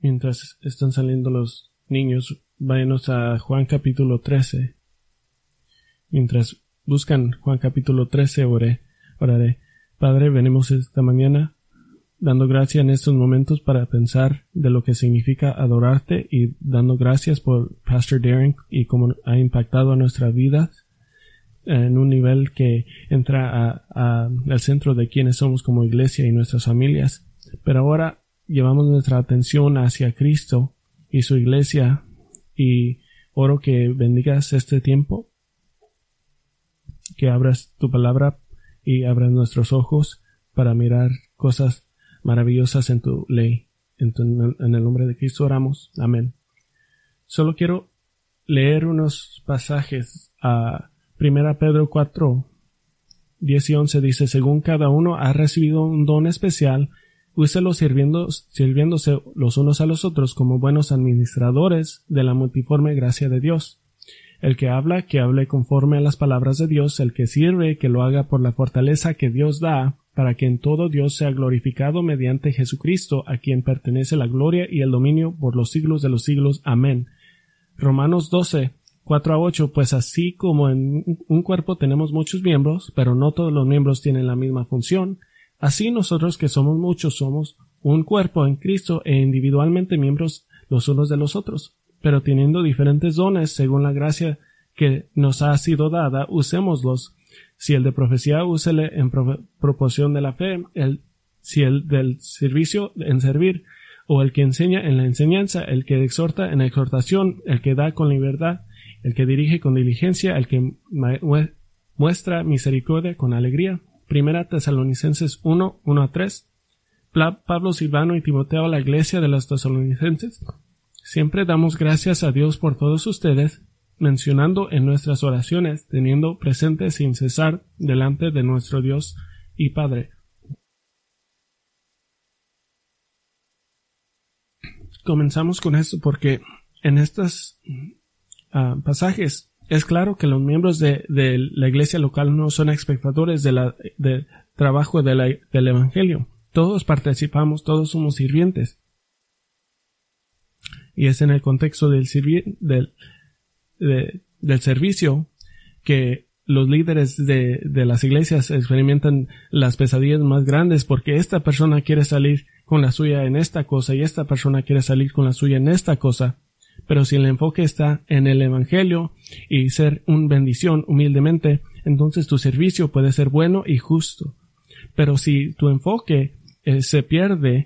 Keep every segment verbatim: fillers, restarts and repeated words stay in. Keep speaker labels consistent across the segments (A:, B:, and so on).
A: Mientras están saliendo los niños, váyanos a Juan capítulo trece. Mientras buscan Juan capítulo trece, oré, oraré. Padre, venimos esta mañana dando gracias en estos momentos para pensar de lo que significa adorarte y dando gracias por Pastor Darren y cómo ha impactado a nuestras vidas en un nivel que entra a, a, al centro de quienes somos como iglesia y nuestras familias. Pero ahora llevamos nuestra atención hacia Cristo y su iglesia, y oro que bendigas este tiempo, que abras tu palabra y abras nuestros ojos para mirar cosas maravillosas en tu ley. En, tu, en el nombre de Cristo oramos. Amén. Solo quiero leer unos pasajes. A Primera Pedro cuatro, diez y once dice: según cada uno ha recibido un don especial, úselo sirviendo, sirviéndose los unos a los otros como buenos administradores de la multiforme gracia de Dios. El que habla, que hable conforme a las palabras de Dios. El que sirve, que lo haga por la fortaleza que Dios da, para que en todo Dios sea glorificado mediante Jesucristo, a quien pertenece la gloria y el dominio por los siglos de los siglos. Amén. Romanos doce, cuatro a ocho, pues así como en un cuerpo tenemos muchos miembros, pero no todos los miembros tienen la misma función, así nosotros que somos muchos somos un cuerpo en Cristo e individualmente miembros los unos de los otros, pero teniendo diferentes dones según la gracia que nos ha sido dada, usémoslos. Si el de profecía, úsele en pro- proporción de la fe, el, si el del servicio, en servir, o el que enseña en la enseñanza, el que exhorta en la exhortación, el que da con libertad, el que dirige con diligencia, el que muestra misericordia con alegría. Primera Tesalonicenses uno, uno a tres. Pablo, Silvano y Timoteo a la iglesia de los Tesalonicenses. Siempre damos gracias a Dios por todos ustedes, mencionando en nuestras oraciones, teniendo presente sin cesar delante de nuestro Dios y Padre. Comenzamos con esto porque en estos uh, pasajes es claro que los miembros de, de la iglesia local no son espectadores de la, de trabajo de la, del evangelio. Todos participamos, todos somos sirvientes. Y es en el contexto del, sirvi- del, de, del servicio que los líderes de, de las iglesias experimentan las pesadillas más grandes, porque esta persona quiere salir con la suya en esta cosa y esta persona quiere salir con la suya en esta cosa. Pero si el enfoque está en el evangelio y ser una bendición humildemente, entonces tu servicio puede ser bueno y justo. Pero si tu enfoque eh, se pierde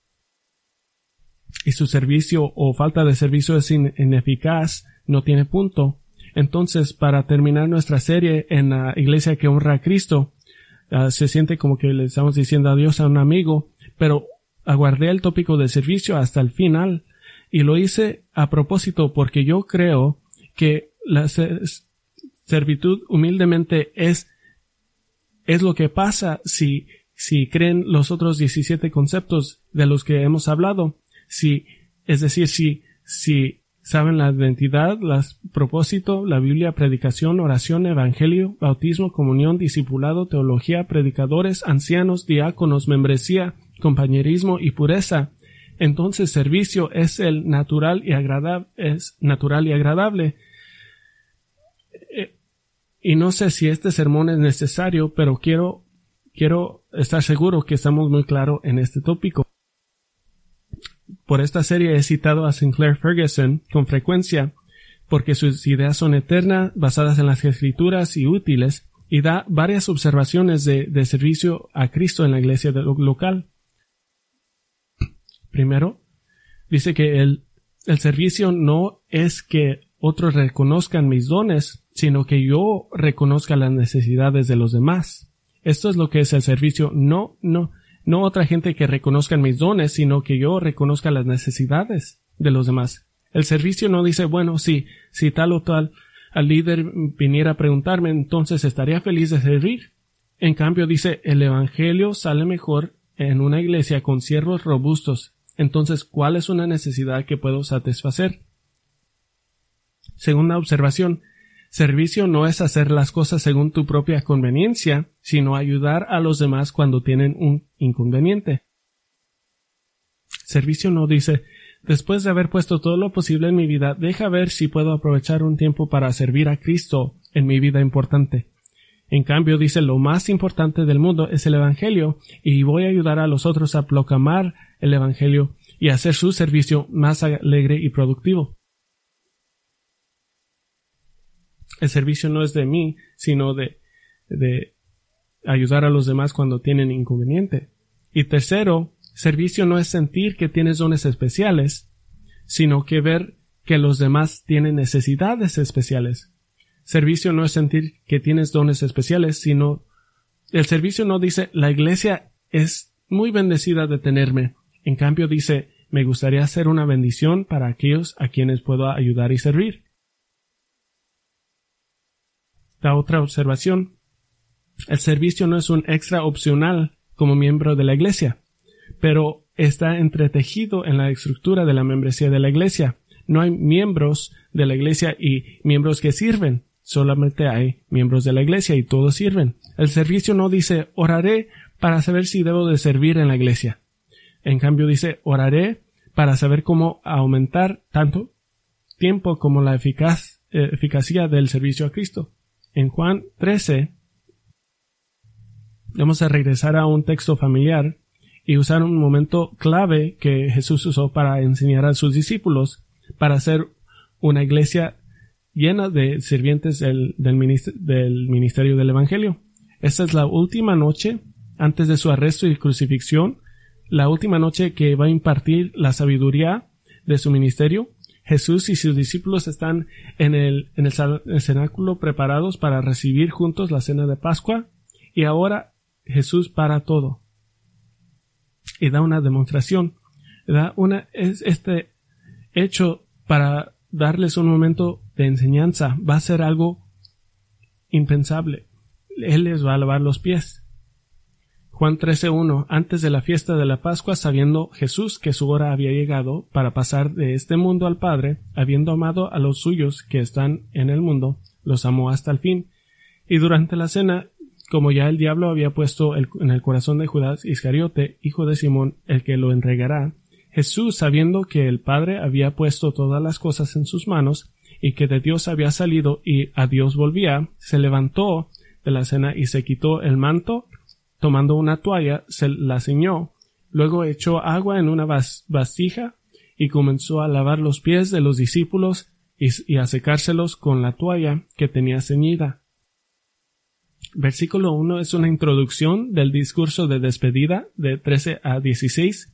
A: y su servicio o falta de servicio es in- ineficaz, no tiene punto, entonces para terminar nuestra serie en la iglesia que honra a Cristo, uh, se siente como que le estamos diciendo adiós a un amigo, pero aguardé el tópico de servicio hasta el final y lo hice a propósito porque yo creo que la ser- servitud humildemente es es lo que pasa si si creen los otros diecisiete conceptos de los que hemos hablado. Si, es decir, si, si saben la identidad, las propósito, la Biblia, predicación, oración, evangelio, bautismo, comunión, discipulado, teología, predicadores, ancianos, diáconos, membresía, compañerismo y pureza, entonces servicio es el natural y agradable, es natural y agradable. Eh, y no sé si este sermón es necesario, pero quiero, quiero estar seguro que estamos muy claros en este tópico. Por esta serie he citado a Sinclair Ferguson con frecuencia porque sus ideas son eternas, basadas en las escrituras y útiles, y da varias observaciones de, de servicio a Cristo en la iglesia de lo, local. Primero, dice que el, el servicio no es que otros reconozcan mis dones, sino que yo reconozca las necesidades de los demás. Esto es lo que es el servicio. No, no. No otra gente que reconozca mis dones, sino que yo reconozca las necesidades de los demás. El servicio no dice, bueno, si, si tal o tal al líder viniera a preguntarme, entonces estaría feliz de servir. En cambio dice, el evangelio sale mejor en una iglesia con siervos robustos. Entonces, ¿cuál es una necesidad que puedo satisfacer? Segunda observación. Servicio no es hacer las cosas según tu propia conveniencia, sino ayudar a los demás cuando tienen un inconveniente. Servicio no dice, Después de haber puesto todo lo posible en mi vida, deja ver si puedo aprovechar un tiempo para servir a Cristo en mi vida importante. En cambio, dice, lo más importante del mundo es el Evangelio, y voy a ayudar a los otros a proclamar el Evangelio y hacer su servicio más alegre y productivo. El servicio no es de mí, sino de, de ayudar a los demás cuando tienen inconveniente. Y tercero, servicio no es sentir que tienes dones especiales, sino que ver que los demás tienen necesidades especiales. Servicio no es sentir que tienes dones especiales, sino el servicio no dice la iglesia es muy bendecida de tenerme. En cambio dice me gustaría ser una bendición para aquellos a quienes puedo ayudar y servir. La otra observación. El servicio no es un extra opcional como miembro de la iglesia, pero está entretejido en la estructura de la membresía de la iglesia. No hay miembros de la iglesia y miembros que sirven. Solamente hay miembros de la iglesia y todos sirven. El servicio no dice oraré para saber si debo de servir en la iglesia. En cambio dice oraré para saber cómo aumentar tanto tiempo como la eficaz, eh, eficacia del servicio a Cristo. En Juan trece vamos a regresar a un texto familiar y usar un momento clave que Jesús usó para enseñar a sus discípulos para hacer una iglesia llena de sirvientes del, del, minister, del ministerio del Evangelio. Esta es la última noche antes de su arresto y crucifixión, la última noche que va a impartir la sabiduría de su ministerio. Jesús y sus discípulos están en el, en el, el cenáculo preparados para recibir juntos la cena de Pascua, y ahora Jesús para todo y da una demostración, da una, es este hecho para darles un momento de enseñanza. Va a ser algo impensable. Él les va a lavar los pies. Juan trece uno. Antes de la fiesta de la Pascua, sabiendo Jesús que su hora había llegado para pasar de este mundo al Padre, habiendo amado a los suyos que están en el mundo, los amó hasta el fin. Y durante la cena, como ya el diablo había puesto el, en el corazón de Judas Iscariote, hijo de Simón, el que lo entregará, Jesús, sabiendo que el Padre había puesto todas las cosas en sus manos, y que de Dios había salido y a Dios volvía, se levantó de la cena y se quitó el manto, tomando una toalla, se la ciñó, luego echó agua en una vas vasija y comenzó a lavar los pies de los discípulos y, y a secárselos con la toalla que tenía ceñida. Versículo uno es una introducción del discurso de despedida de trece a dieciséis.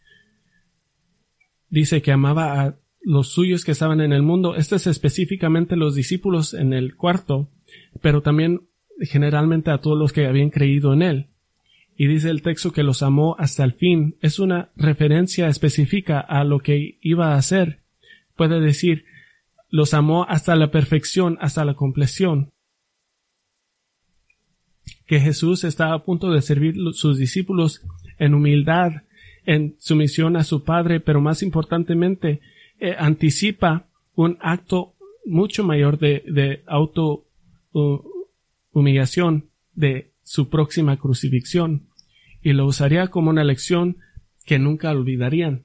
A: Dice que amaba a los suyos que estaban en el mundo. Este es específicamente los discípulos en el cuarto, pero también generalmente a todos los que habían creído en él. Y dice el texto que los amó hasta el fin. Es una referencia específica a lo que iba a hacer. Puede decir, los amó hasta la perfección, hasta la compleción. Que Jesús está a punto de servir a sus discípulos en humildad, en sumisión a su Padre, pero más importantemente, eh, anticipa un acto mucho mayor de, de auto uh, humillación, de su próxima crucifixión, y lo usaría como una lección que nunca olvidarían.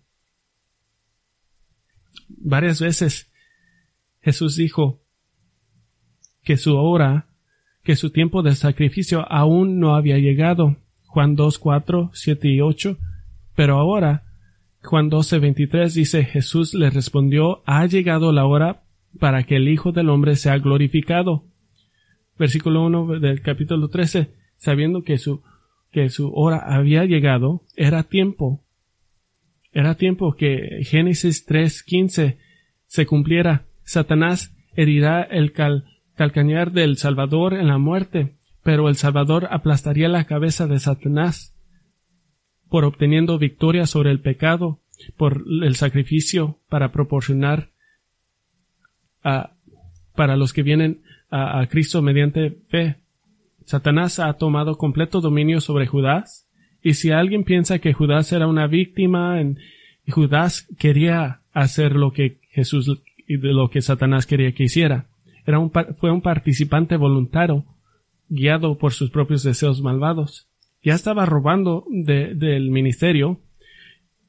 A: Varias veces Jesús dijo que su hora, que su tiempo de sacrificio aún no había llegado. Juan dos, cuatro, siete y ocho. Pero ahora, Juan doce, veintitrés dice, Jesús le respondió, ha llegado la hora para que el Hijo del Hombre sea glorificado. Versículo uno del capítulo trece, sabiendo que su, que su hora había llegado, era tiempo. Era tiempo que Génesis tres, quince se cumpliera. Satanás herirá el cal, calcañar del Salvador en la muerte, pero el Salvador aplastaría la cabeza de Satanás, por obteniendo victoria sobre el pecado, por el sacrificio para proporcionar a, para los que vienen a, a Cristo mediante fe. Satanás ha tomado completo dominio sobre Judas, y si alguien piensa que Judas era una víctima, en, Judas quería hacer lo que Jesús y de lo que Satanás quería que hiciera. Era un, fue un participante voluntario, guiado por sus propios deseos malvados. Ya estaba robando de, del ministerio,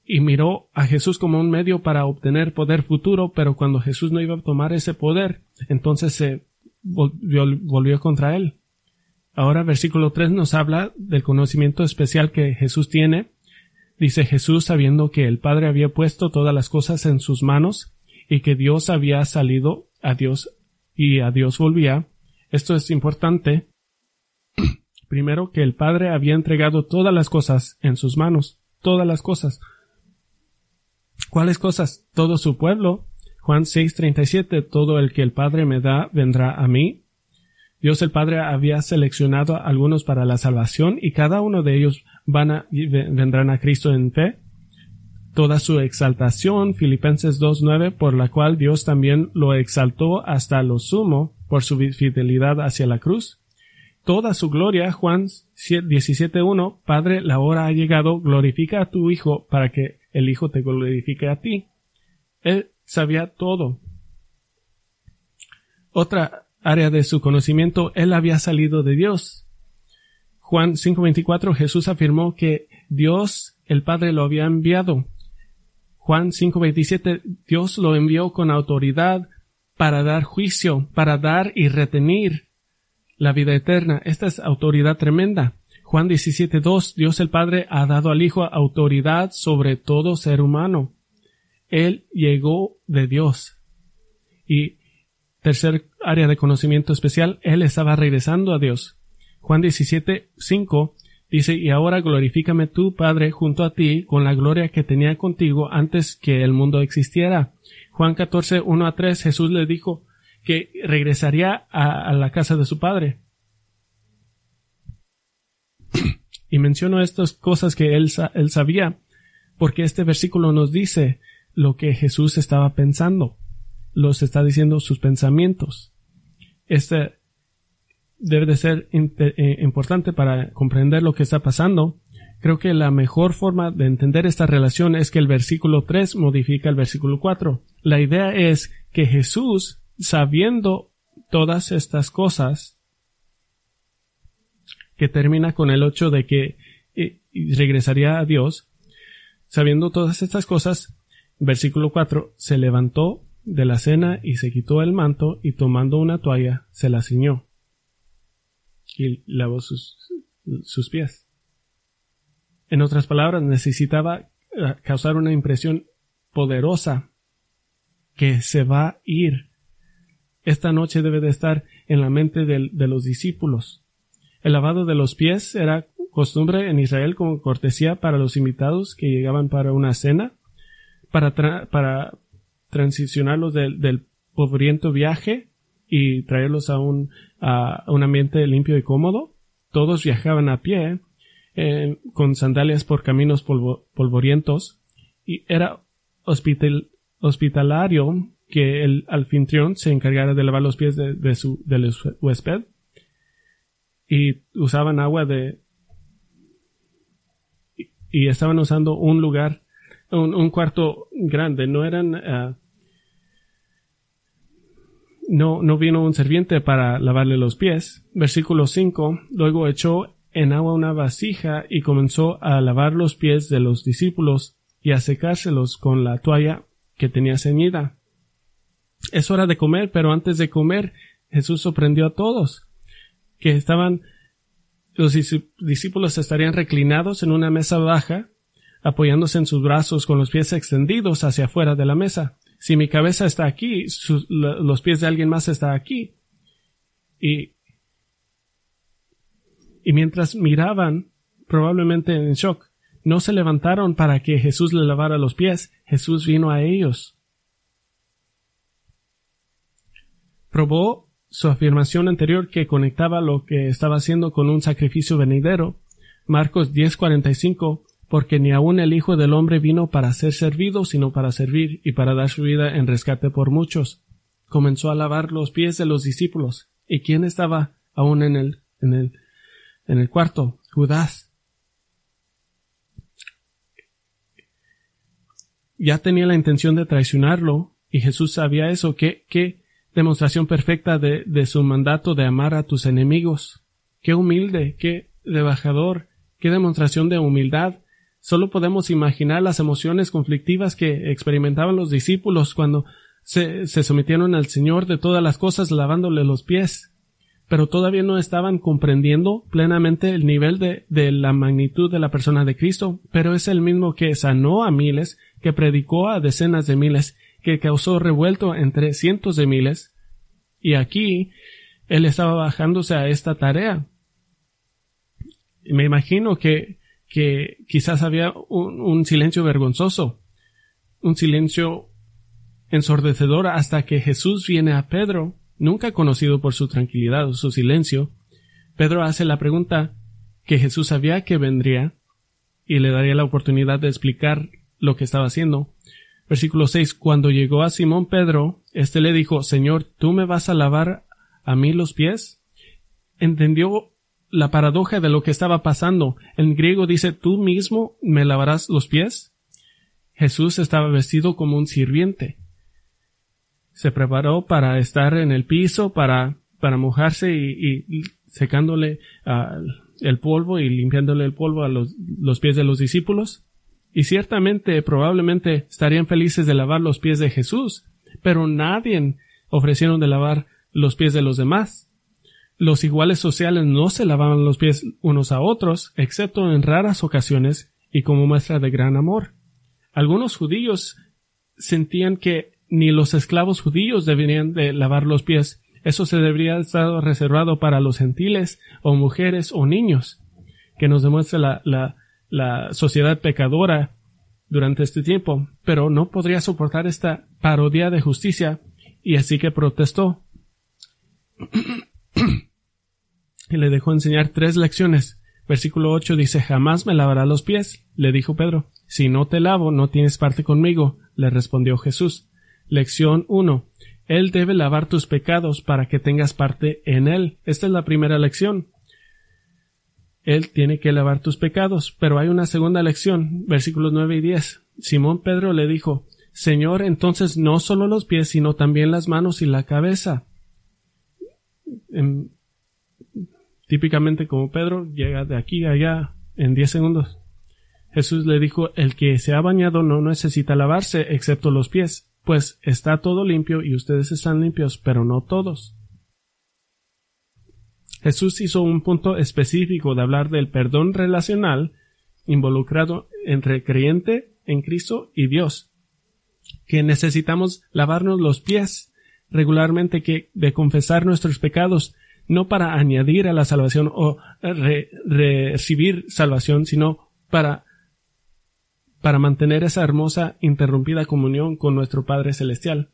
A: y miró a Jesús como un medio para obtener poder futuro, pero cuando Jesús no iba a tomar ese poder, entonces se volvió, volvió contra él. Ahora versículo tres nos habla del conocimiento especial que Jesús tiene. Dice Jesús, sabiendo que el Padre había puesto todas las cosas en sus manos y que Dios había salido a Dios y a Dios volvía. Esto es importante. Primero, que el Padre había entregado todas las cosas en sus manos. Todas las cosas. ¿Cuáles cosas? Todo su pueblo. Juan seis treinta y siete. Todo el que el Padre me da vendrá a mí. Dios el Padre había seleccionado a algunos para la salvación y cada uno de ellos van a, vendrán a Cristo en fe. Toda su exaltación, Filipenses dos nueve, por la cual Dios también lo exaltó hasta lo sumo por su fidelidad hacia la cruz. Toda su gloria, Juan diecisiete uno, Padre, la hora ha llegado, glorifica a tu Hijo para que el Hijo te glorifique a ti. Él sabía todo. Otra área de su conocimiento, él había salido de Dios. Juan cinco veinticuatro, Jesús afirmó que Dios, el Padre, lo había enviado. Juan cinco veintisiete, Dios lo envió con autoridad para dar juicio, para dar y retener la vida eterna. Esta es autoridad tremenda. Juan diecisiete dos, Dios el Padre ha dado al Hijo autoridad sobre todo ser humano. Él llegó de Dios. Y tercer área de conocimiento especial, él estaba regresando a Dios. Juan diecisiete cinco dice, y ahora glorifícame tú, Padre, junto a ti, con la gloria que tenía contigo antes que el mundo existiera. Juan catorce uno a tres, Jesús le dijo que regresaría a, a la casa de su Padre. Y menciono estas cosas que él, él sabía, porque este versículo nos dice lo que Jesús estaba pensando. Los está diciendo sus pensamientos. Este debe de ser importante para comprender lo que está pasando. Creo que la mejor forma de entender esta relación es que el versículo tres modifica el versículo cuatro. La idea es que Jesús, sabiendo todas estas cosas, que termina con el hecho de que eh, regresaría a Dios, sabiendo todas estas cosas, versículo cuatro, se levantó de la cena y se quitó el manto y tomando una toalla se la ciñó y lavó sus, sus pies. En otras palabras, necesitaba causar una impresión poderosa que se va a ir. Esta noche debe de estar en la mente de, de los discípulos. El lavado de los pies era costumbre en Israel como cortesía para los invitados que llegaban para una cena, para, tra- para transicionarlos del, del polvoriento viaje y traerlos a un, a un ambiente limpio y cómodo. Todos viajaban a pie, eh, con sandalias por caminos polvo- polvorientos, y era hospital, hospitalario que el anfitrión se encargara de lavar los pies de, de su, del huésped, y usaban agua de, y, y estaban usando un lugar, un, un cuarto grande, no eran, uh, no, no vino un sirviente para lavarle los pies. Versículo cinco, luego echó en agua una vasija y comenzó a lavar los pies de los discípulos y a secárselos con la toalla que tenía ceñida. Es hora de comer, pero antes de comer, Jesús sorprendió a todos, que estaban, los discípulos estarían reclinados en una mesa baja, apoyándose en sus brazos con los pies extendidos hacia afuera de la mesa. Si mi cabeza está aquí, sus, los pies de alguien más están aquí. Y, y mientras miraban, probablemente en shock, no se levantaron para que Jesús le lavara los pies. Jesús vino a ellos. Probó su afirmación anterior que conectaba lo que estaba haciendo con un sacrificio venidero. Marcos diez cuarenta y cinco, porque ni aun el Hijo del Hombre vino para ser servido, sino para servir y para dar su vida en rescate por muchos. Comenzó a lavar los pies de los discípulos. ¿Y quién estaba aún en el, en el, en el cuarto? Judas. Ya tenía la intención de traicionarlo, y Jesús sabía eso. ¿Qué, qué demostración perfecta de, de su mandato de amar a tus enemigos? Qué humilde, qué rebajador, qué demostración de humildad, Solo podemos imaginar las emociones conflictivas que experimentaban los discípulos cuando se, se sometieron al Señor de todas las cosas lavándole los pies. Pero todavía no estaban comprendiendo plenamente el nivel de, de la magnitud de la persona de Cristo, pero es el mismo que sanó a miles, que predicó a decenas de miles, que causó revuelto entre cientos de miles, y aquí Él estaba bajándose a esta tarea. Me imagino que, que quizás había un, un silencio vergonzoso, un silencio ensordecedor hasta que Jesús viene a Pedro, nunca conocido por su tranquilidad o su silencio. Pedro hace la pregunta que Jesús sabía que vendría y le daría la oportunidad de explicar lo que estaba haciendo. Versículo seis. Cuando llegó a Simón Pedro, éste le dijo: Señor, ¿tú me vas a lavar a mí los pies? Entendió la paradoja de lo que estaba pasando. En griego dice: ¿tú mismo me lavarás los pies? Jesús estaba vestido como un sirviente. Se preparó para estar en el piso, para, para mojarse y, y secándole uh, el polvo y limpiándole el polvo a los, los pies de los discípulos. Y ciertamente, probablemente estarían felices de lavar los pies de Jesús, pero nadie ofrecieron de lavar los pies de los demás. Los iguales sociales no se lavaban los pies unos a otros, excepto en raras ocasiones y como muestra de gran amor. Algunos judíos sentían que ni los esclavos judíos deberían de lavar los pies. Eso se debería estar reservado para los gentiles o mujeres o niños, que nos demuestra la, la, la sociedad pecadora durante este tiempo. Pero no podría soportar esta parodia de justicia y así que protestó. Y le dejó enseñar tres lecciones. Versículo ocho dice: Jamás me lavará los pies. Le dijo Pedro: Si no te lavo, no tienes parte conmigo. Le respondió Jesús. Lección uno. Él debe lavar tus pecados para que tengas parte en Él. Esta es la primera lección. Él tiene que lavar tus pecados. Pero hay una segunda lección. Versículos nueve y diez. Simón Pedro le dijo: Señor, entonces no solo los pies, sino también las manos y la cabeza. En, típicamente como Pedro, llega de aquí a allá en diez segundos. Jesús le dijo: El que se ha bañado no necesita lavarse excepto los pies, pues está todo limpio y ustedes están limpios, pero no todos. Jesús hizo un punto específico de hablar del perdón relacional involucrado entre creyente en Cristo y Dios, que necesitamos lavarnos los pies regularmente, que de confesar nuestros pecados, no para añadir a la salvación o re, recibir salvación, sino para para mantener esa hermosa interrumpida comunión con nuestro Padre Celestial.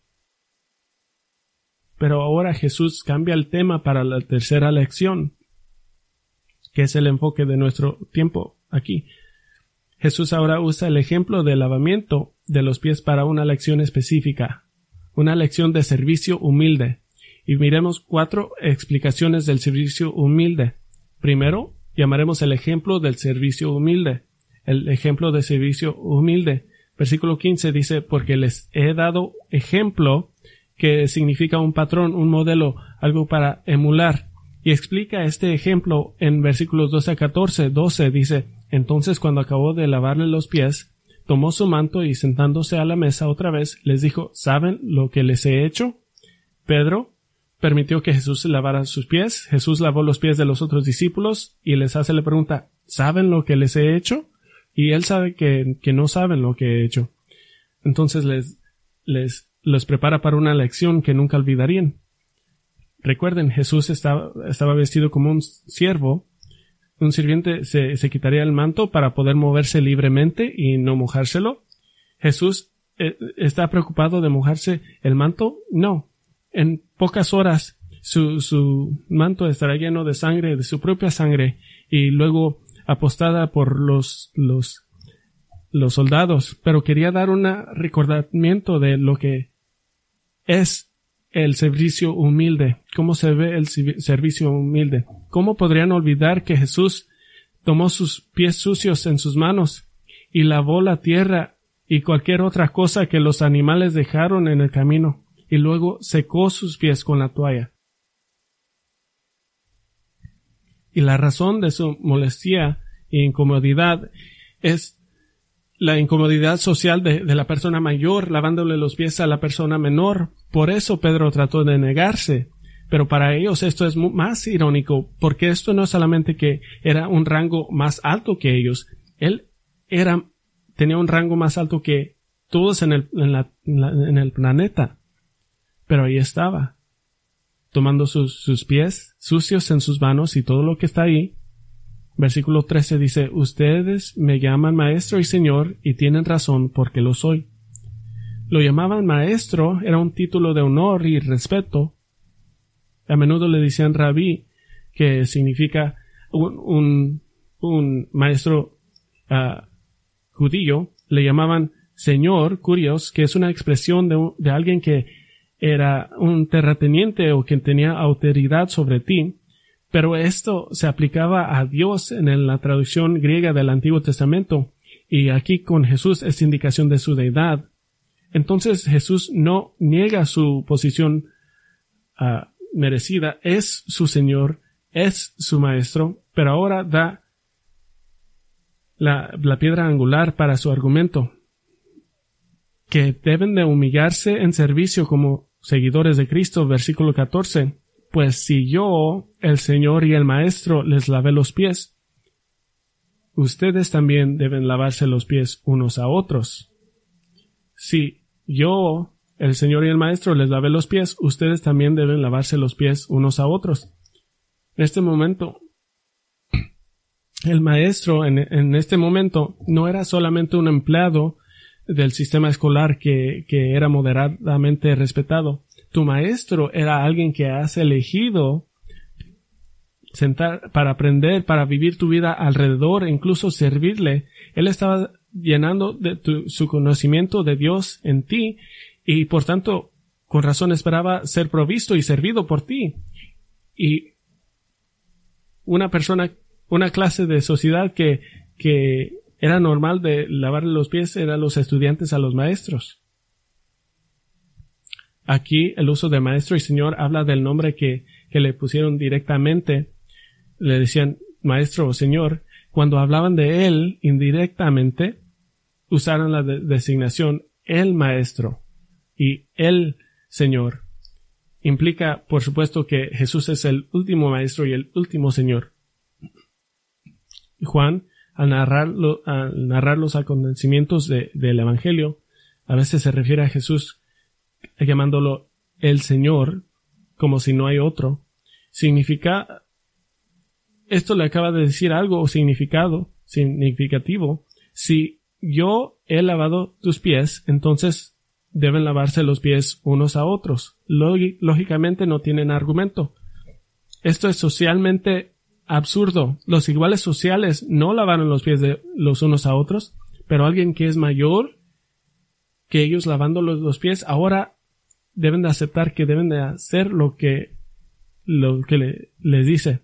A: Pero ahora Jesús cambia el tema para la tercera lección, que es el enfoque de nuestro tiempo aquí. Jesús ahora usa el ejemplo del lavamiento de los pies para una lección específica, una lección de servicio humilde. Y miremos cuatro explicaciones del servicio humilde. Primero, llamaremos el ejemplo del servicio humilde. El ejemplo de servicio humilde. Versículo quince dice: Porque les he dado ejemplo, que significa un patrón, un modelo, algo para emular. Y explica este ejemplo en versículos doce a catorce. doce dice: Entonces cuando acabó de lavarle los pies, tomó su manto y sentándose a la mesa otra vez, les dijo: ¿Saben lo que les he hecho? Pedro permitió que Jesús lavara sus pies. Jesús lavó los pies de los otros discípulos y les hace la pregunta: ¿saben lo que les he hecho? Y él sabe que, que no saben lo que he hecho. Entonces les, les, los prepara para una lección que nunca olvidarían. Recuerden, Jesús estaba, estaba vestido como un siervo. Un sirviente se, se quitaría el manto para poder moverse libremente y no mojárselo. Jesús eh, está preocupado de mojarse el manto. No. En pocas horas su, su manto estará lleno de sangre, de su propia sangre, y luego apostada por los, los, los soldados. Pero quería dar un recordamiento de lo que es el servicio humilde, cómo se ve el servicio humilde. ¿Cómo podrían olvidar que Jesús tomó sus pies sucios en sus manos y lavó la tierra y cualquier otra cosa que los animales dejaron en el camino, y luego secó sus pies con la toalla? Y la razón de su molestia e incomodidad es la incomodidad social de, de la persona mayor lavándole los pies a la persona menor. Por eso Pedro trató de negarse. Pero para ellos esto es más irónico, porque esto no es solamente que era un rango más alto que ellos. Él era, tenía un rango más alto que todos en el, en la, en la, en el planeta. Pero ahí estaba, tomando sus, sus pies sucios en sus manos y todo lo que está ahí. Versículo trece dice, ustedes me llaman maestro y señor y tienen razón porque lo soy. Lo llamaban maestro, era un título de honor y respeto. A menudo le decían rabí, que significa un, un, un maestro uh, judío. Le llamaban señor, curios, que es una expresión de, un, de alguien que era un terrateniente o que tenía autoridad sobre ti. Pero esto se aplicaba a Dios en la traducción griega del Antiguo Testamento, y aquí con Jesús es indicación de su deidad. Entonces Jesús no niega su posición uh, merecida, es su Señor, es su Maestro, pero ahora da la, la piedra angular para su argumento, que deben de humillarse en servicio como seguidores de Cristo, versículo catorce. Pues si yo, el Señor y el Maestro, les lavé los pies, ustedes también deben lavarse los pies unos a otros. Si yo, el Señor y el Maestro, les lavé los pies, ustedes también deben lavarse los pies unos a otros. En este momento, el Maestro, en, en este momento, no era solamente un empleado del sistema escolar que, que era moderadamente respetado. Tu maestro era alguien que has elegido sentar para aprender, para vivir tu vida alrededor e incluso servirle. Él estaba llenando de tu, su conocimiento de Dios en ti y por tanto con razón esperaba ser provisto y servido por ti. Y una persona, una clase de sociedad que, que era normal de lavarle los pies eran los estudiantes a los maestros. Aquí el uso de maestro y señor habla del nombre que, que le pusieron directamente. Le decían maestro o señor. Cuando hablaban de él indirectamente, usaron la de- designación el maestro y el señor. Implica, por supuesto, que Jesús es el último maestro y el último señor. Juan, al narrarlo, al narrar los acontecimientos de, del Evangelio, a veces se refiere a Jesús llamándolo el Señor, como si no hay otro. Significa, esto le acaba de decir algo significado, significativo. Si yo he lavado tus pies, entonces deben lavarse los pies unos a otros. Lógicamente no tienen argumento. Esto es socialmente absurdo. Los iguales sociales no lavaron los pies de los unos a otros, pero alguien que es mayor que ellos lavando los, los pies, ahora deben de aceptar que deben de hacer lo que, lo que le, les dice.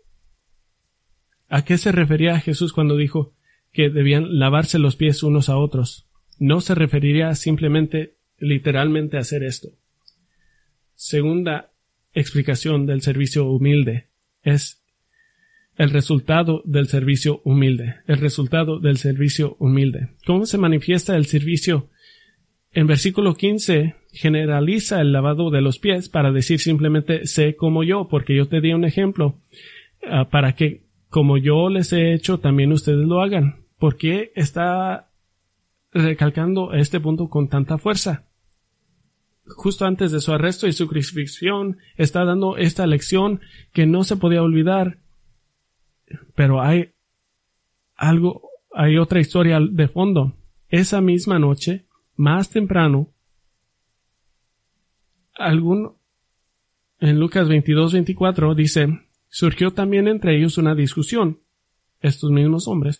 A: ¿A qué se refería Jesús cuando dijo que debían lavarse los pies unos a otros? No se referiría simplemente, literalmente, a hacer esto. Segunda explicación del servicio humilde es el resultado del servicio humilde. El resultado del servicio humilde. ¿Cómo se manifiesta el servicio? En versículo quince generaliza el lavado de los pies para decir simplemente sé como yo, porque yo te di un ejemplo uh, para que como yo les he hecho también ustedes lo hagan. ¿Por qué está recalcando este punto con tanta fuerza? Justo antes de su arresto y su crucifixión está dando esta lección que no se podía olvidar, pero hay algo, hay otra historia de fondo. Esa misma noche, más temprano, algún, en Lucas veintidós veinticuatro dice, surgió también entre ellos una discusión, estos mismos hombres,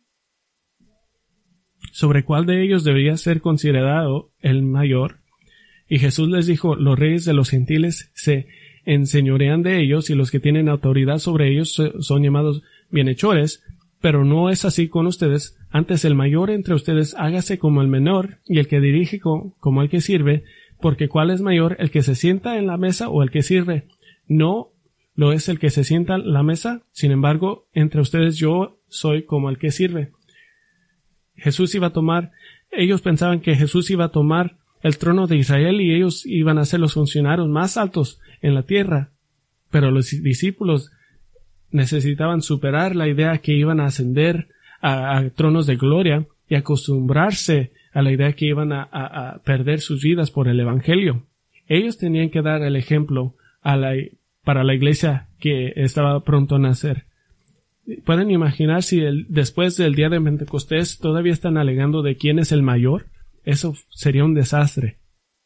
A: sobre cuál de ellos debía ser considerado el mayor. Y Jesús les dijo, los reyes de los gentiles se enseñorean de ellos y los que tienen autoridad sobre ellos son llamados bienhechores, pero no es así con ustedes. Antes el mayor entre ustedes hágase como el menor y el que dirige como el que sirve, porque ¿cuál es mayor, el que se sienta en la mesa o el que sirve? No lo es el que se sienta en la mesa, sin embargo, entre ustedes yo soy como el que sirve. Jesús iba a tomar, ellos pensaban que Jesús iba a tomar el trono de Israel y ellos iban a ser los funcionarios más altos en la tierra. Pero los discípulos necesitaban superar la idea que iban a ascender a, a tronos de gloria y acostumbrarse a la idea que iban a, a, a perder sus vidas por el Evangelio. Ellos tenían que dar el ejemplo a la, para la iglesia que estaba pronto a nacer. ¿Pueden imaginar si el, después del día de Pentecostés todavía están alegando de quién es el mayor? Eso sería un desastre.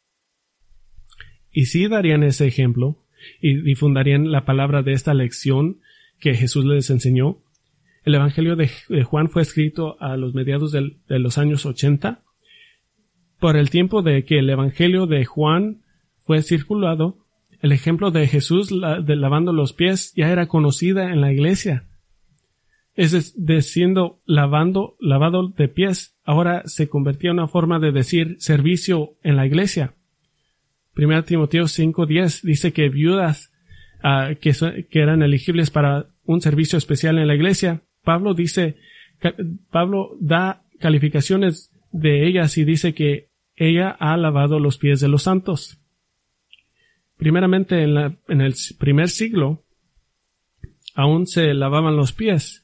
A: Y si darían ese ejemplo y difundarían la palabra de esta lección que Jesús les enseñó. El Evangelio de Juan fue escrito a los mediados del, de los años ochenta. Por el tiempo de que el Evangelio de Juan fue circulado, el ejemplo de Jesús la, de lavando los pies ya era conocida en la iglesia. Es de siendo lavando, lavado de pies, ahora se convertía en una forma de decir servicio en la iglesia. Primera Timoteo cinco diez dice que viudas uh, que, so, que eran elegibles para un servicio especial en la iglesia, Pablo dice, Pablo da calificaciones de ellas y dice que ella ha lavado los pies de los santos. Primeramente en, la, en el primer siglo aún se lavaban los pies.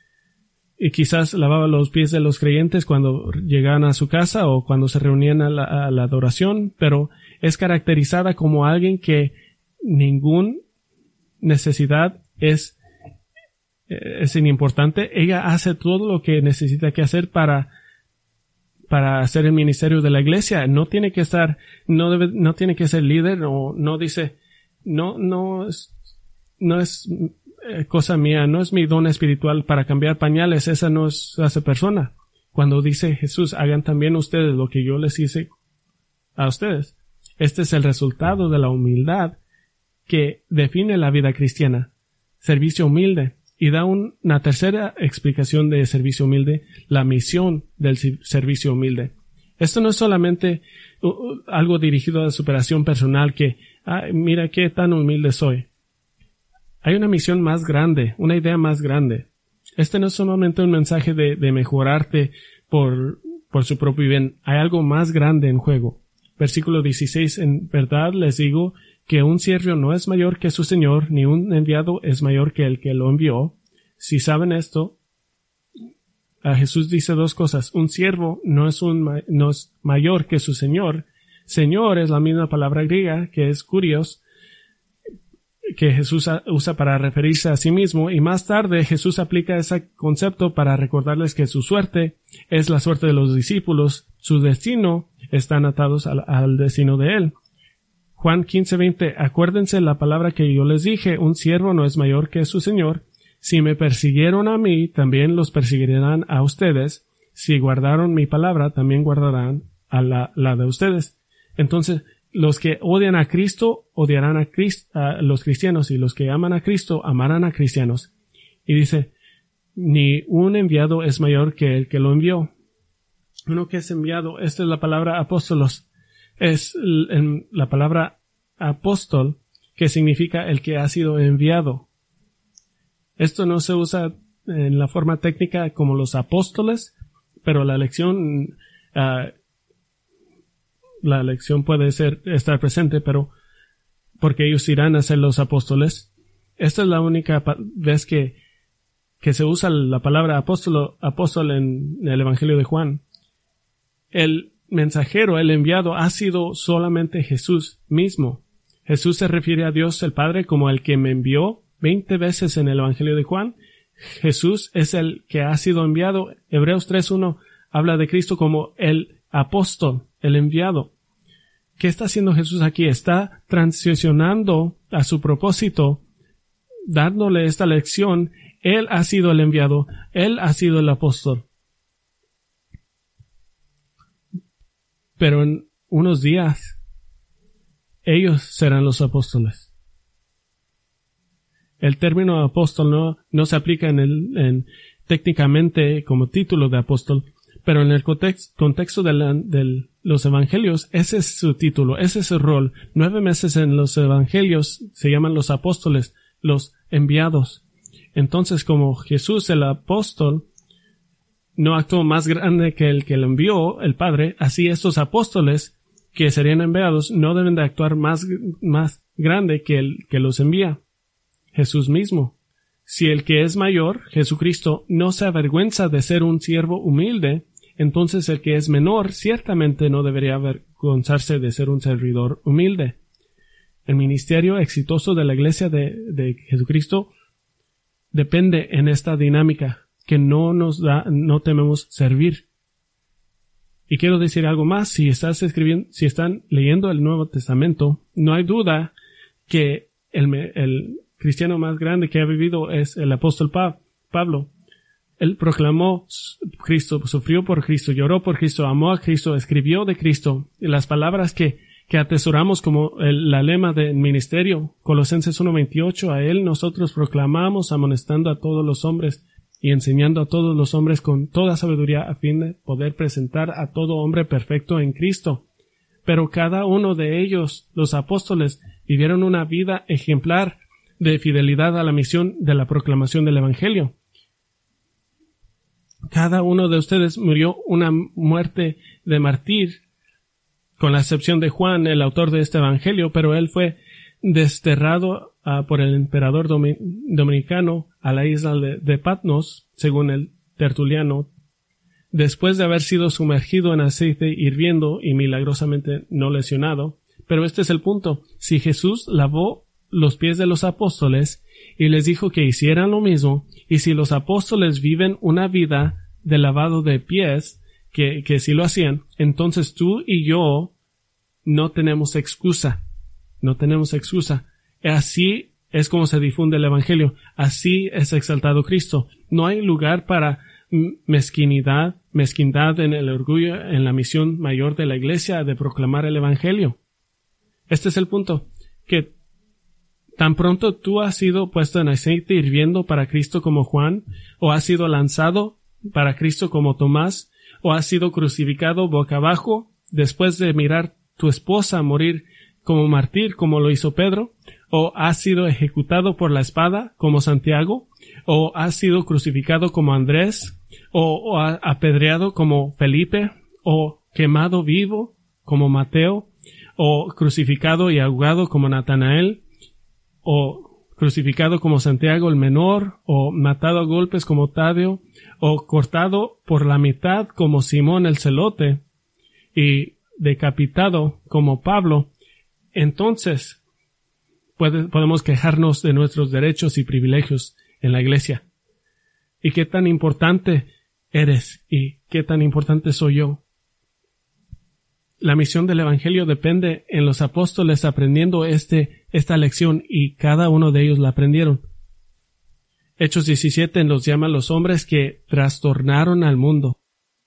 A: Y quizás lavaba los pies de los creyentes cuando llegaban a su casa o cuando se reunían a la, a la adoración, pero es caracterizada como alguien que ninguna necesidad es, es inimportante. Ella hace todo lo que necesita que hacer para, para hacer el ministerio de la iglesia. No tiene que estar, no debe, no tiene que ser líder o no dice, no, no es, no es cosa mía, no es mi don espiritual para cambiar pañales, esa no es esa persona. Cuando dice Jesús, hagan también ustedes lo que yo les hice a ustedes. Este es el resultado de la humildad que define la vida cristiana. Servicio humilde. Y da un, una tercera explicación de servicio humilde, la misión del servicio humilde. Esto no es solamente uh, uh, algo dirigido a la superación personal que, ah, mira qué tan humilde soy. Hay una misión más grande, una idea más grande. Este no es solamente un mensaje de, de mejorarte por, por su propio bien. Hay algo más grande en juego. Versículo dieciséis. En verdad les digo que un siervo no es mayor que su señor, ni un enviado es mayor que el que lo envió. Si saben esto, a Jesús dice dos cosas. Un siervo no es, un, no es mayor que su señor. Señor es la misma palabra griega que es kurios, que Jesús usa para referirse a sí mismo, y más tarde Jesús aplica ese concepto para recordarles que su suerte es la suerte de los discípulos, su destino están atados al, al destino de él. Juan quince veinte, acuérdense la palabra que yo les dije, un siervo no es mayor que su señor. Si me persiguieron a mí, también los perseguirán a ustedes. Si guardaron mi palabra, también guardarán a la, la de ustedes. Entonces, los que odian a Cristo, odiarán a, Cristo, a los cristianos, y los que aman a Cristo, amarán a cristianos. Y dice, ni un enviado es mayor que el que lo envió. Uno que es enviado, esta es la palabra apóstolos, es el, la palabra apóstol, que significa el que ha sido enviado. Esto no se usa en la forma técnica como los apóstoles, pero la lección uh, la lección puede ser estar presente, pero porque ellos irán a ser los apóstoles. Esta es la única vez que, que se usa la palabra apóstol, apóstol en el Evangelio de Juan. El mensajero, el enviado, ha sido solamente Jesús mismo. Jesús se refiere a Dios el Padre como el que me envió veinte veces en el Evangelio de Juan. Jesús es el que ha sido enviado. Hebreos tres uno habla de Cristo como el apóstol, el enviado. ¿Qué está haciendo Jesús aquí? Está transicionando a su propósito, dándole esta lección. Él ha sido el enviado, Él ha sido el apóstol. Pero en unos días, ellos serán los apóstoles. El término apóstol no, no se aplica en el, en, técnicamente como título de apóstol, pero en el context, contexto de, la, de los evangelios, ese es su título, ese es su rol. Nueve meses en los evangelios se llaman los apóstoles, los enviados. Entonces, como Jesús, el apóstol, no actuó más grande que el que lo envió, el Padre, así estos apóstoles que serían enviados no deben de actuar más, más grande que el que los envía, Jesús mismo. Si el que es mayor, Jesucristo, no se avergüenza de ser un siervo humilde, entonces el que es menor ciertamente no debería avergonzarse de ser un servidor humilde. El ministerio exitoso de la Iglesia de, de Jesucristo depende en esta dinámica que no nos da, no tememos servir. Y quiero decir algo más, si estás escribiendo, si están leyendo el Nuevo Testamento, no hay duda que el, el cristiano más grande que ha vivido es el apóstol Pa- Pablo. Él proclamó Cristo, sufrió por Cristo, lloró por Cristo, amó a Cristo, escribió de Cristo. Y las palabras que, que atesoramos como el, la lema del ministerio, Colosenses uno veintiocho, a él nosotros proclamamos amonestando a todos los hombres y enseñando a todos los hombres con toda sabiduría a fin de poder presentar a todo hombre perfecto en Cristo. Pero cada uno de ellos, los apóstoles, vivieron una vida ejemplar de fidelidad a la misión de la proclamación del Evangelio. Cada uno de ustedes murió una muerte de mártir, con la excepción de Juan, el autor de este Evangelio, pero él fue desterrado uh, por el emperador domi- dominicano a la isla de, de Patmos, según el Tertuliano, después de haber sido sumergido en aceite hirviendo y milagrosamente no lesionado. Pero este es el punto. Si Jesús lavó los pies de los apóstoles y les dijo que hicieran lo mismo, y si los apóstoles viven una vida de lavado de pies, que, que si lo hacían, entonces tú y yo no tenemos excusa. No tenemos excusa. Así es como se difunde el Evangelio. Así es exaltado Cristo. No hay lugar para mezquinidad, mezquindad en el orgullo, en la misión mayor de la Iglesia de proclamar el Evangelio. Este es el punto, que tan pronto tú has sido puesto en aceite hirviendo para Cristo como Juan, o has sido lanzado para Cristo como Tomás, o has sido crucificado boca abajo después de mirar tu esposa morir como mártir, como lo hizo Pedro, o has sido ejecutado por la espada, como Santiago, o has sido crucificado como Andrés, o, o apedreado como Felipe, o quemado vivo como Mateo, o crucificado y ahogado como Natanael, o crucificado como Santiago el menor, o matado a golpes como Tadeo, o cortado por la mitad como Simón el celote, y decapitado como Pablo, entonces puede, podemos quejarnos de nuestros derechos y privilegios en la Iglesia. ¿Y qué tan importante eres? ¿Y qué tan importante soy yo? La misión del Evangelio depende en los apóstoles aprendiendo este, esta lección, y cada uno de ellos la aprendieron. Hechos diecisiete nos llama a los hombres que trastornaron al mundo.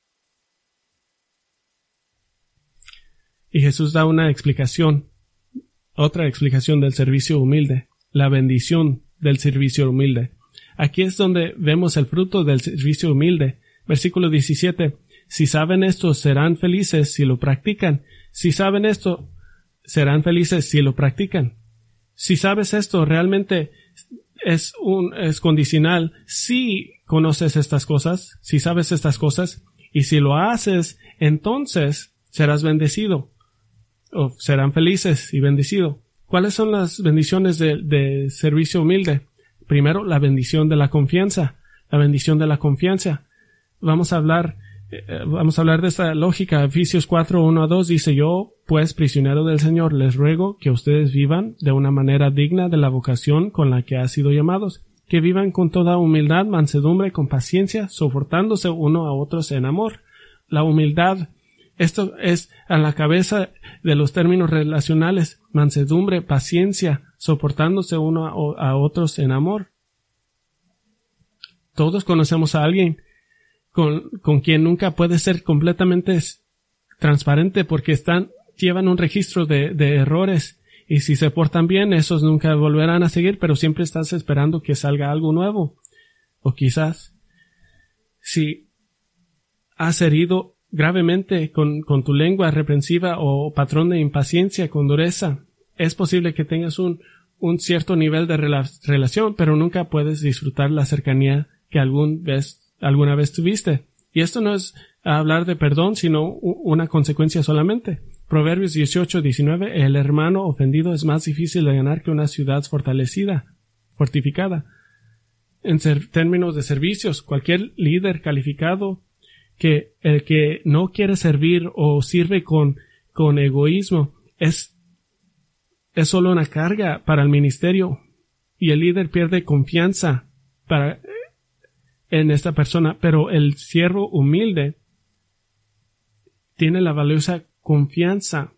A: Y Jesús da una explicación, otra explicación del servicio humilde, la bendición del servicio humilde. Aquí es donde vemos el fruto del servicio humilde. Versículo diecisiete. Si saben esto, serán felices si lo practican. Si saben esto, serán felices si lo practican. Si sabes esto, realmente es un, es condicional. Si conoces estas cosas, si sabes estas cosas, y si lo haces, entonces serás bendecido. O serán felices y bendecidos. ¿Cuáles son las bendiciones de, de servicio humilde? Primero, la bendición de la confianza. La bendición de la confianza. Vamos a hablar, eh, vamos a hablar de esta lógica. Efesios cuatro, uno a dos dice: Yo, pues, prisionero del Señor, les ruego que ustedes vivan de una manera digna de la vocación con la que han sido llamados, que vivan con toda humildad, mansedumbre, con paciencia, soportándose uno a otros en amor. La humildad, esto es a la cabeza de los términos relacionales: mansedumbre, paciencia, soportándose uno a, a otros en amor. Todos conocemos a alguien con, con quien nunca puede ser completamente transparente porque están, llevan un registro de, de errores, y si se portan bien, esos nunca volverán a seguir, pero siempre estás esperando que salga algo nuevo. O quizás, si has herido gravemente con, con tu lengua reprensiva o patrón de impaciencia con dureza, es posible que tengas un, un cierto nivel de rela- relación, pero nunca puedes disfrutar la cercanía que algún vez, alguna vez tuviste. Y esto no es hablar de perdón, sino una consecuencia solamente. Proverbios dieciocho diecinueve, el hermano ofendido es más difícil de ganar que una ciudad fortalecida, fortificada. En términos de servicios, cualquier líder calificado que el que no quiere servir o sirve con, con egoísmo es, es solo una carga para el ministerio, y el líder pierde confianza para, en esta persona, pero el siervo humilde tiene la valiosa confianza.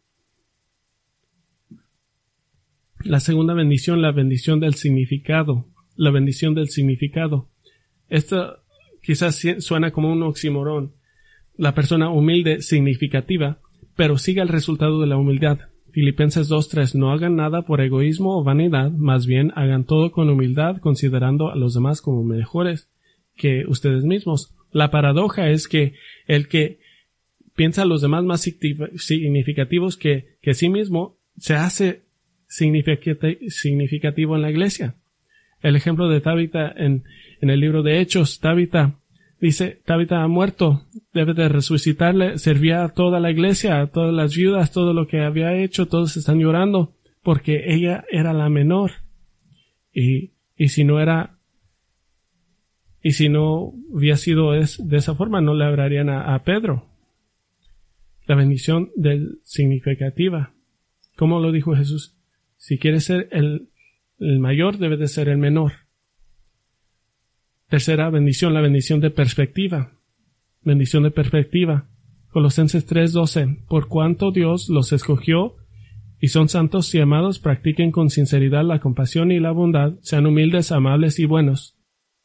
A: La segunda bendición, la bendición del significado. La bendición del significado. Esto quizás suena como un oxímoron. La persona humilde significativa, pero siga el resultado de la humildad. Filipenses dos tres, no hagan nada por egoísmo o vanidad, más bien hagan todo con humildad, considerando a los demás como mejores que ustedes mismos. La paradoja es que el que piensa a los demás más significativos que, que sí mismo se hace significativo en la iglesia. El ejemplo de Tabita en, en el libro de Hechos, Tabita dice, Tabita ha muerto, debe de resucitarle, servía a toda la iglesia, a todas las viudas, todo lo que había hecho, todos están llorando, porque ella era la menor. Y, y si no era, y si no había sido es, de esa forma, no le hablarían a, a Pedro. La bendición del significativa. ¿Cómo lo dijo Jesús? Si quieres ser el, el mayor, debe de ser el menor. Tercera bendición, la bendición de perspectiva. Bendición de perspectiva. Colosenses tres doce. Por cuanto Dios los escogió y son santos y amados, practiquen con sinceridad la compasión y la bondad, sean humildes, amables y buenos.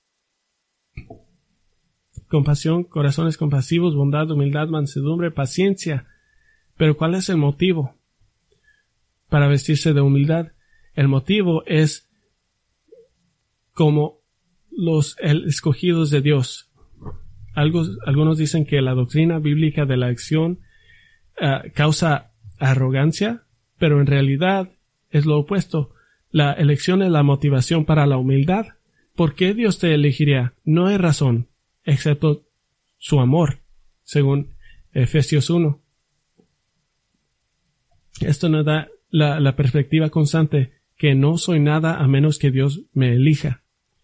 A: Compasión, corazones compasivos, bondad, humildad, mansedumbre, paciencia. Pero ¿cuál es el motivo para vestirse de humildad? El motivo es como los el, escogidos de Dios. Algo, algunos dicen que la doctrina bíblica de la elección uh, causa arrogancia, pero en realidad es lo opuesto. La elección es la motivación para la humildad. ¿Por qué Dios te elegiría? No hay razón, excepto su amor, según Efesios uno. Esto nos da la, la perspectiva constante que no soy nada a menos que Dios me elija.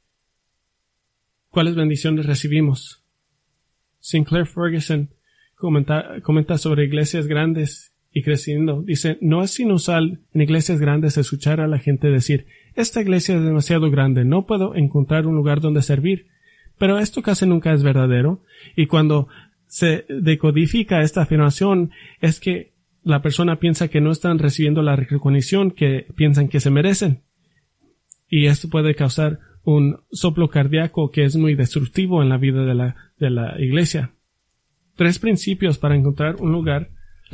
A: ¿Cuáles bendiciones recibimos? Sinclair Ferguson comenta, comenta sobre iglesias grandes y creciendo. Dice, no es inusual en iglesias grandes escuchar a la gente decir, esta iglesia es demasiado grande, no puedo encontrar un lugar donde servir. Pero esto casi nunca es verdadero, y cuando se decodifica esta afirmación es que la persona piensa que no están recibiendo la recognición que piensan que se merecen. Y esto puede causar un soplo cardíaco que es muy destructivo en la vida de la, de la iglesia. Tres principios para encontrar un lugar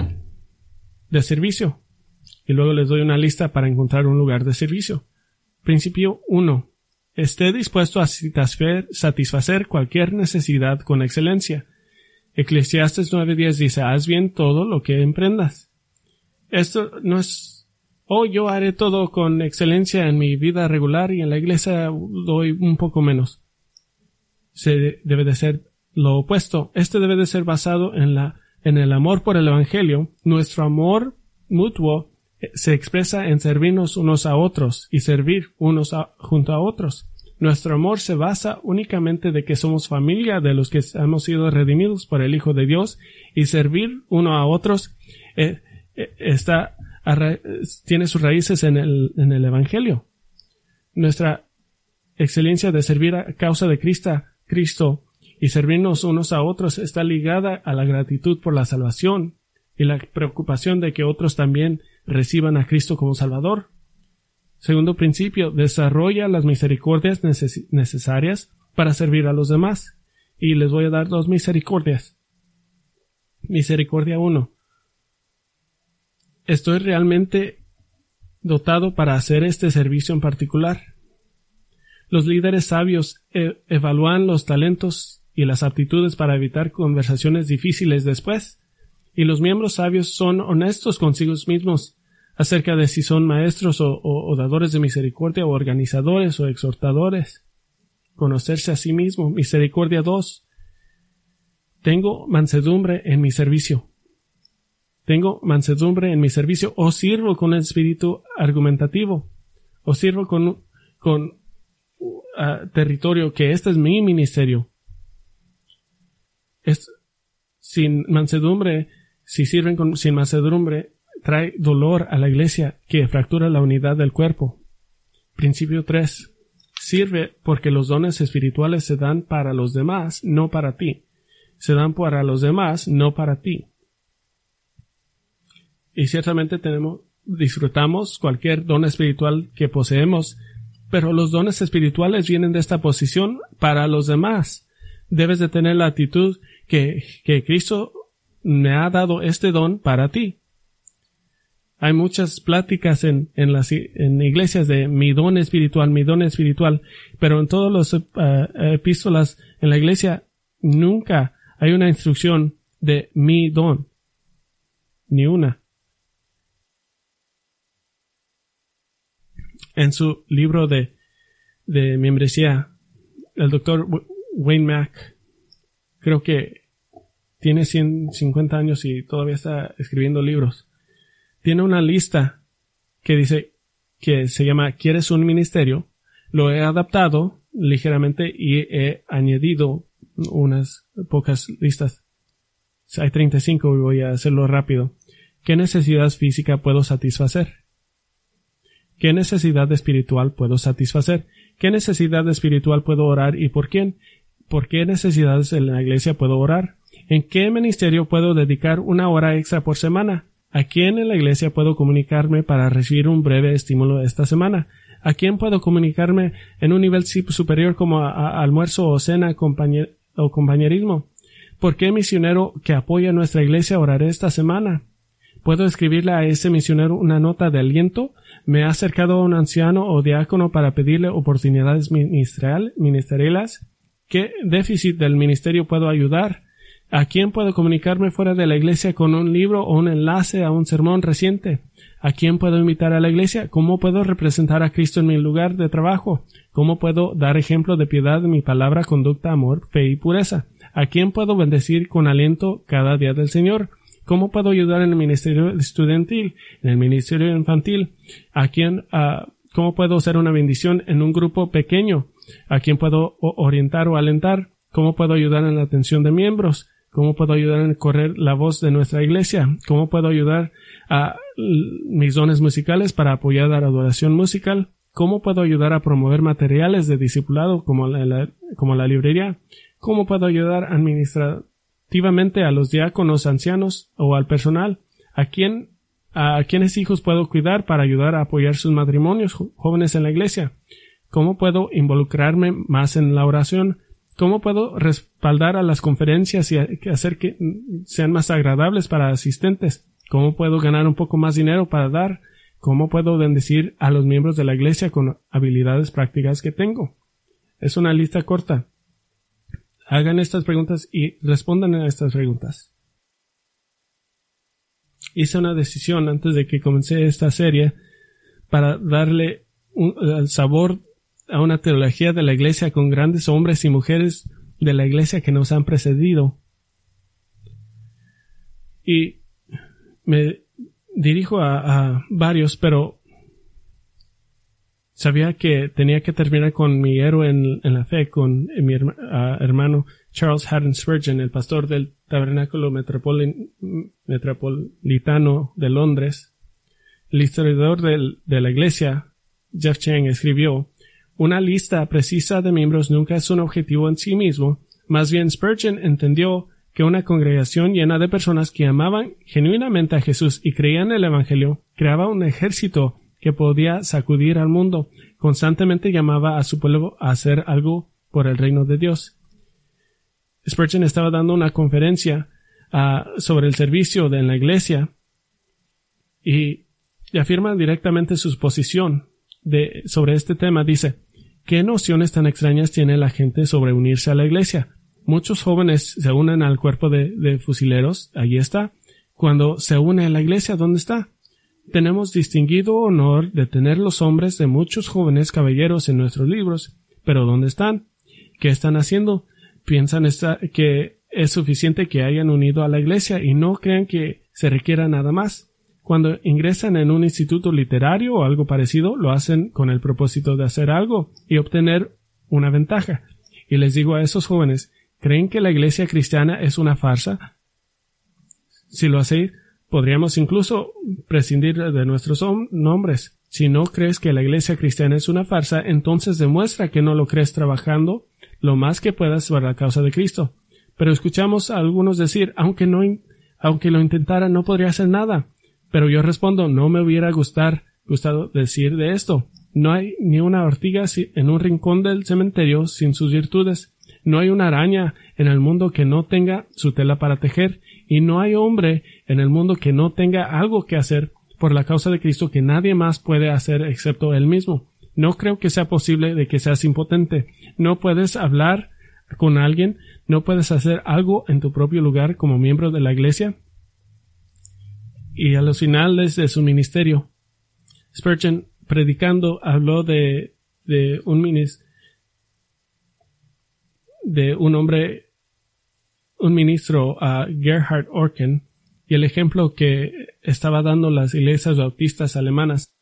A: de servicio. Y luego les doy una lista para encontrar un lugar de servicio. Principio uno. Esté dispuesto a satisfacer, satisfacer cualquier necesidad con excelencia. Eclesiastes nueve diez dice, haz bien todo lo que emprendas. Esto no es, oh, yo haré todo con excelencia en mi vida regular y en la iglesia doy un poco menos. Se debe de ser lo opuesto. Este debe de ser basado en la, en el amor por el evangelio. Nuestro amor mutuo se expresa en servirnos unos a otros y servir unos a, junto a otros. Nuestro amor se basa únicamente de que somos familia de los que hemos sido redimidos por el Hijo de Dios, y servir uno a otros eh, eh, está tiene sus raíces en el, en el Evangelio. Nuestra excelencia de servir a causa de Cristo, Cristo y servirnos unos a otros está ligada a la gratitud por la salvación y la preocupación de que otros también reciban a Cristo como Salvador. Segundo principio, desarrolla las misericordias neces- necesarias para servir a los demás. Y les voy a dar dos misericordias. Misericordia uno. ¿Estoy realmente dotado para hacer este servicio en particular? Los líderes sabios e- evalúan los talentos y las aptitudes para evitar conversaciones difíciles después. Y los miembros sabios son honestos consigo mismos acerca de si son maestros o, o, o dadores de misericordia o organizadores o exhortadores. Conocerse a sí mismo. Misericordia dos. tengo mansedumbre en mi servicio. Tengo mansedumbre en mi servicio, o sirvo con espíritu argumentativo, o sirvo con, con uh, territorio que este es mi ministerio. Es, sin mansedumbre, si sirven con, sin mansedumbre, trae dolor a la iglesia que fractura la unidad del cuerpo. Principio tres. Sirve porque los dones espirituales se dan para los demás, no para ti. Se dan para los demás, no para ti. Y ciertamente tenemos, disfrutamos cualquier don espiritual que poseemos, pero los dones espirituales vienen de esta posición para los demás. Debes de tener la actitud que, que Cristo me ha dado este don para ti. Hay muchas pláticas en, en las en iglesias de mi don espiritual, mi don espiritual, pero en todas las uh, epístolas en la iglesia nunca hay una instrucción de mi don. Ni una. En su libro de, de membresía, el doctor Wayne Mack, creo que tiene ciento cincuenta años y todavía está escribiendo libros. Tiene una lista que dice que se llama ¿Quieres un ministerio? Lo he adaptado ligeramente y he añadido unas pocas listas. Hay treinta y cinco y voy a hacerlo rápido. ¿Qué necesidad física puedo satisfacer? ¿Qué necesidad espiritual puedo satisfacer? ¿Qué necesidad espiritual puedo orar y por quién? ¿Por qué necesidades en la iglesia puedo orar? ¿En qué ministerio puedo dedicar una hora extra por semana? ¿A quién en la iglesia puedo comunicarme para recibir un breve estímulo esta semana? ¿A quién puedo comunicarme en un nivel superior como a, a almuerzo o cena compañer, o compañerismo? ¿Por qué misionero que apoya nuestra iglesia oraré esta semana? ¿Puedo escribirle a ese misionero una nota de aliento? ¿Me ha acercado a un anciano o diácono para pedirle oportunidades ministerial, ministeriales? ¿Qué déficit del ministerio puedo ayudar? ¿A quién puedo comunicarme fuera de la iglesia con un libro o un enlace a un sermón reciente? ¿A quién puedo invitar a la iglesia? ¿Cómo puedo representar a Cristo en mi lugar de trabajo? ¿Cómo puedo dar ejemplo de piedad en mi palabra, conducta, amor, fe y pureza? ¿A quién puedo bendecir con aliento cada día del Señor? ¿Cómo puedo ayudar en el ministerio estudiantil, en el ministerio infantil? ¿A quién, uh, cómo puedo ser una bendición en un grupo pequeño? ¿A quién puedo orientar o alentar? ¿Cómo puedo ayudar en la atención de miembros? ¿Cómo puedo ayudar en correr la voz de nuestra iglesia? ¿Cómo puedo ayudar a mis dones musicales para apoyar la adoración musical? ¿Cómo puedo ayudar a promover materiales de discipulado como la, la, como la librería? ¿Cómo puedo ayudar administrativamente a los diáconos, ancianos o al personal? ¿A quién, a quiénes hijos puedo cuidar para ayudar a apoyar sus matrimonios jóvenes en la iglesia? ¿Cómo puedo involucrarme más en la oración? ¿Cómo puedo respaldar a las conferencias y hacer que sean más agradables para asistentes? ¿Cómo puedo ganar un poco más dinero para dar? ¿Cómo puedo bendecir a los miembros de la iglesia con habilidades prácticas que tengo? Es una lista corta. Hagan estas preguntas y respondan a estas preguntas. Hice una decisión antes de que comencé esta serie para darle un, el sabor a una teología de la iglesia con grandes hombres y mujeres de la iglesia que nos han precedido. Y me dirijo a, a varios, pero sabía que tenía que terminar con mi héroe en, en la fe, con mi herma, uh, hermano Charles Haddon Spurgeon, el pastor del Tabernáculo Metropoli- Metropolitano de Londres. El historiador del, de la iglesia, Jeff Chang, escribió: una lista precisa de miembros nunca es un objetivo en sí mismo. Más bien, Spurgeon entendió que una congregación llena de personas que amaban genuinamente a Jesús y creían en el Evangelio creaba un ejército que podía sacudir al mundo. Constantemente llamaba a su pueblo a hacer algo por el reino de Dios. Spurgeon estaba dando una conferencia uh, sobre el servicio de, en la iglesia y, y afirma directamente su posición de, sobre este tema. Dice: ¿qué nociones tan extrañas tiene la gente sobre unirse a la iglesia? Muchos jóvenes se unen al cuerpo de, de fusileros, allí está. Cuando se une a la iglesia, ¿dónde está? Tenemos distinguido honor de tener los hombres de muchos jóvenes caballeros en nuestros libros, pero ¿dónde están? ¿Qué están haciendo? ¿Piensan esta, que es suficiente que hayan unido a la iglesia y no crean que se requiera nada más. Cuando ingresan en un instituto literario o algo parecido, lo hacen con el propósito de hacer algo y obtener una ventaja. Y les digo a esos jóvenes, ¿creen que la iglesia cristiana es una farsa? Si lo hacéis, podríamos incluso prescindir de nuestros nombres. Si no crees que la iglesia cristiana es una farsa, entonces demuestra que no lo crees trabajando lo más que puedas para la causa de Cristo. Pero escuchamos a algunos decir, aunque no, aunque lo intentara, no podría hacer nada. Pero yo respondo, no me hubiera gustar, gustado decir de esto. No hay ni una ortiga en un rincón del cementerio sin sus virtudes. No hay una araña en el mundo que no tenga su tela para tejer. Y no hay hombre en el mundo que no tenga algo que hacer por la causa de Cristo que nadie más puede hacer excepto él mismo. No creo que sea posible de que seas impotente. No puedes hablar con alguien, no puedes hacer algo en tu propio lugar como miembro de la iglesia. Y a los finales de su ministerio, Spurgeon, predicando, habló de, de un ministro, de un hombre, un ministro, uh, Gerhard Orken, y el ejemplo que estaba dando las iglesias bautistas alemanas.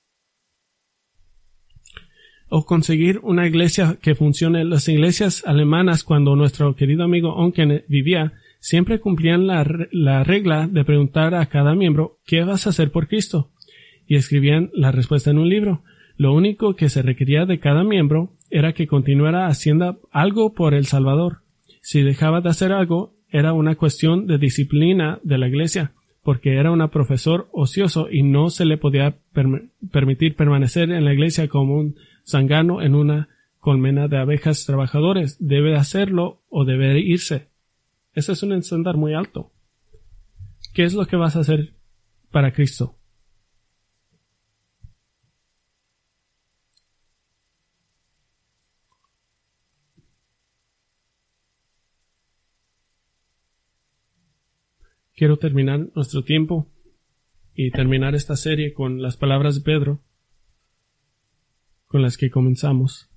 A: O conseguir una iglesia que funcione. Las iglesias alemanas, cuando nuestro querido amigo Onken vivía, siempre cumplían la, la regla de preguntar a cada miembro, ¿qué vas a hacer por Cristo? Y escribían la respuesta en un libro. Lo único que se requería de cada miembro era que continuara haciendo algo por el Salvador. Si dejaba de hacer algo, era una cuestión de disciplina de la iglesia, porque era un profesor ocioso y no se le podía per- permitir permanecer en la iglesia como un zángano en una colmena de abejas trabajadores. Debe hacerlo o debe irse. Ese es un estándar muy alto. ¿Qué es lo que vas a hacer para Cristo? Quiero terminar nuestro tiempo y terminar esta serie con las palabras de Pedro con las que comenzamos.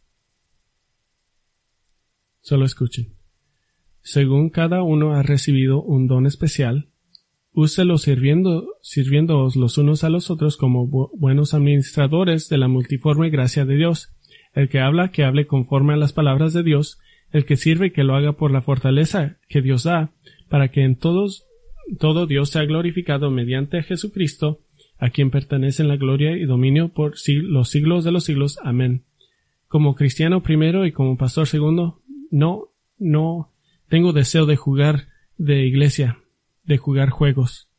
A: Solo escuchen. Según cada uno ha recibido un don especial, úselo sirviendo, sirviéndoos los unos a los otros como bu- buenos administradores de la multiforme gracia de Dios. El que habla, que hable conforme a las palabras de Dios. El que sirve, que lo haga por la fortaleza que Dios da, para que en todos todo Dios sea glorificado mediante Jesucristo, a quien pertenecen la gloria y dominio por los siglos de los siglos. Amén. Como cristiano primero y como pastor segundo, no, no tengo deseo de jugar de iglesia, de jugar juegos.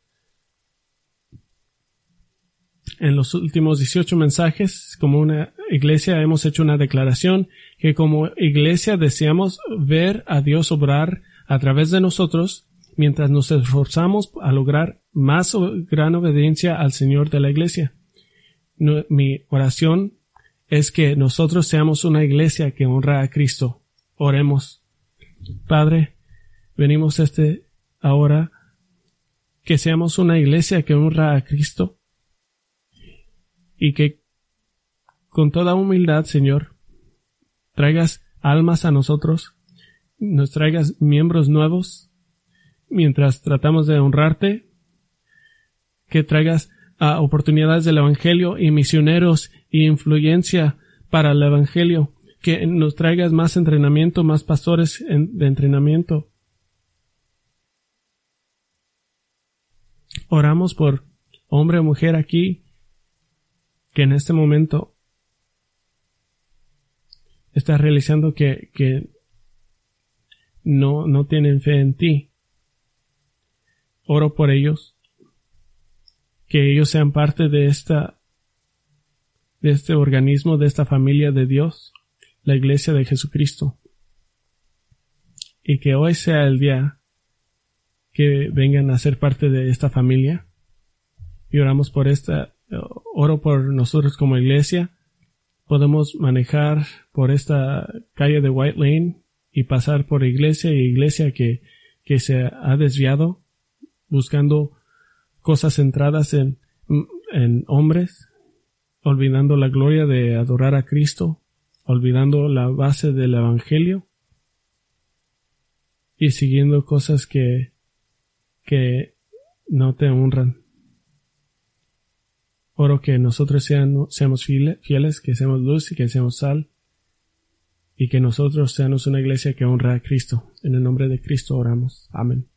A: En los últimos dieciocho mensajes, como una iglesia, hemos hecho una declaración que como iglesia deseamos ver a Dios obrar a través de nosotros, mientras nos esforzamos a lograr más gran obediencia al Señor de la iglesia. No, mi oración es que nosotros seamos una iglesia que honra a Cristo. Oremos. Padre, venimos este ahora que seamos una iglesia que honra a Cristo y que con toda humildad, Señor, traigas almas a nosotros, nos traigas miembros nuevos mientras tratamos de honrarte, que traigas uh, oportunidades del Evangelio y misioneros y influencia para el Evangelio, que nos traigas más entrenamiento, más pastores en, de entrenamiento. Oramos por hombre o mujer aquí que en este momento está realizando que, que no, no tienen fe en ti. Oro por ellos, que ellos sean parte de esta, de este organismo, de esta familia de Dios, la Iglesia de Jesucristo. Y que hoy sea el día que vengan a ser parte de esta familia. Y oramos por esta, oro por nosotros como iglesia. Podemos manejar por esta calle de White Lane y pasar por iglesia y iglesia que, que se ha desviado, buscando cosas centradas en, en hombres, olvidando la gloria de adorar a Cristo, olvidando la base del Evangelio. y siguiendo cosas que, que no te honran. Oro que nosotros seamos, seamos fieles, que seamos luz y que seamos sal, y que nosotros seamos una iglesia que honra a Cristo. En el nombre de Cristo oramos. Amén.